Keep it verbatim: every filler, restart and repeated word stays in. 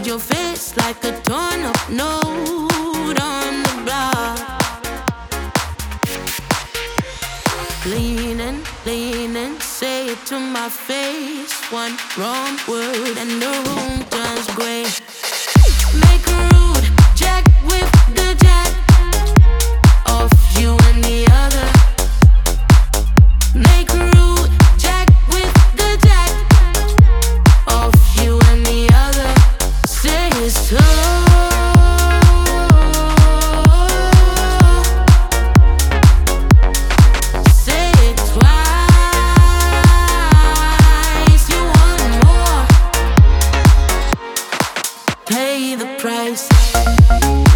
read your face like a torn up note on the block. Leaning, leaning, say it to my face. One wrong word and the room turns gray. Make a rude jack with the jack of you and the other. Make a rude jack with the jack of you and the other. Say it's so. Say it twice. You want more? Pay the price.